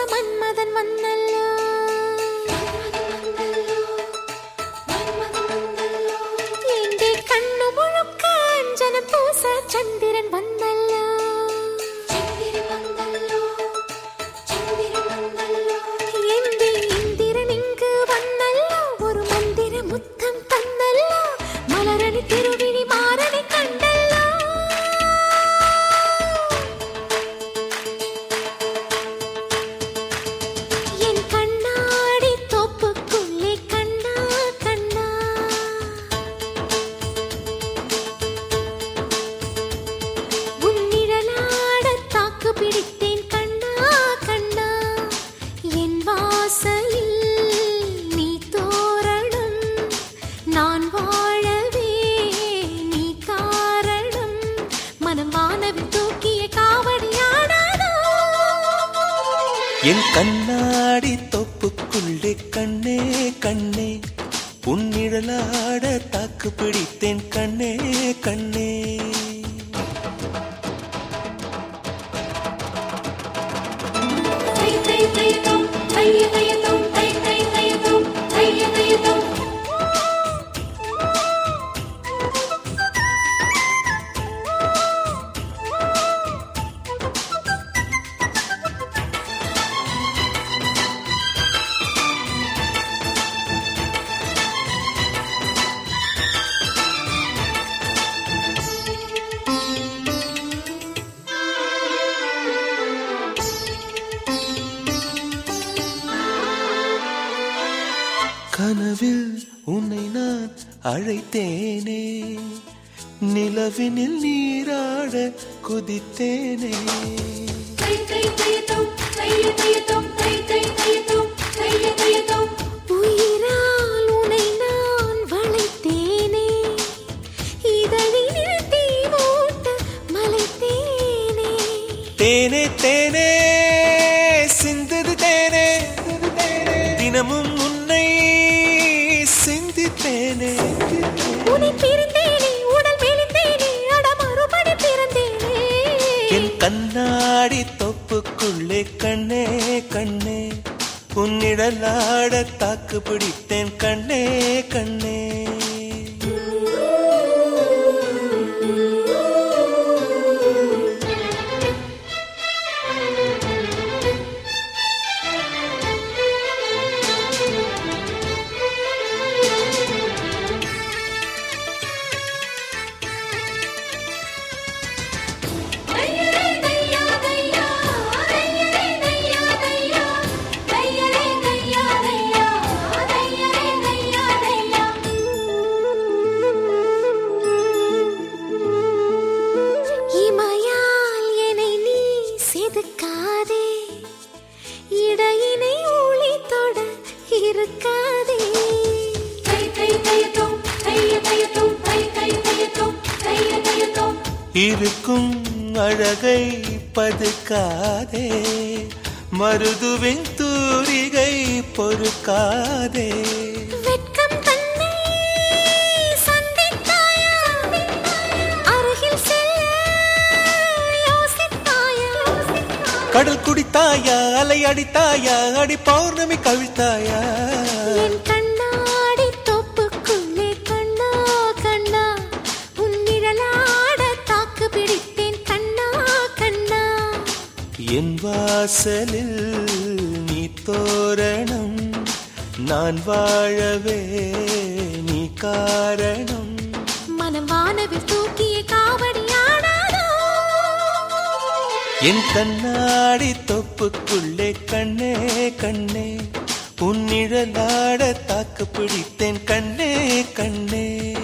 மன்மதன் வந்தல்லோ எங்கே கண்ணு முழுக்க அஞ்சனம் பூச சந்திரன் வந்தல்லோ எங்கே இந்திரன் இங்கு வந்தல்லோ ஒரு மந்திர முத்தம் தந்தல்லோ மலரணி திருவிழி மாறனை கண்டல்லோ என் கண்ணாடி தோப்புக்குள்ளே கண்ணா கண்ணா உன் நிழலாட தாக்கு பிடித்தேன் கண்ணா கண்ணா என் வாசலில் நீ தோரணம் நான் வாழவே நீ காரணம் மனம் வானவில் தூக்கிய காவடியாடாதோ என் கண்ணாடி தொப்புக்குள்ளே கண்ணே கண்ணே உன் நிழலாட தாக்கு பிடித்தேன் கண்ணே கண்ணே கனவில் உன்னை நான் அழைத்தேனே நிலவினில் நீராட குதித்தேனே உயிரால் உன்னை நான் வளைத்தேனே இதழினில் தீ மூட்ட மலைத்தேனே தேனே தேனே சிந்தது தேனே தினமும் உன்னை சிந்தித்தேனே உன்னை பிரிந்தேனே உடல் மெலிந்தேனே அட மறுபடி பிறந்தேனே என் கண்ணாடி தொப்புக்குள்ளே கண்ணே கண்ணே உன்னிடலாட தாக்கு பிடித்தேன் கண்ணே கண்ணே இமையால் என்னை நீ செதுக்காதே இடையினை ஊழி தொட இருக்காதே இருக்கும் அழகை பதுக்காதே மருதுவின் தூரிகை பொறுக்காதே வெட்கம் தன்னை சந்தித்தாயா அருகில் செல்ல யோசித்தாயா கடல் குடித்தாயா அலை அடித்தாயா அடி பௌர்ணமி கவிழ்த்தாயா என் கண்ணாடி தோப்புக்குள்ளே கண்ணா கண்ணா உன் நிழலாட தாக்கு பிடித்தேன் கண்ணா கண்ணா என் வாசலில் நீ தோரணம் நான் வாழவே நீ காரணம் மனம் வானவில் தூக்கிய காவடியாடாதோ என் கண்ணாடி தொப்புக்குள்ளே கண்ணே கண்ணே உன் நிழலாட தாக்கு பிடித்தேன் கண்ணே கண்ணே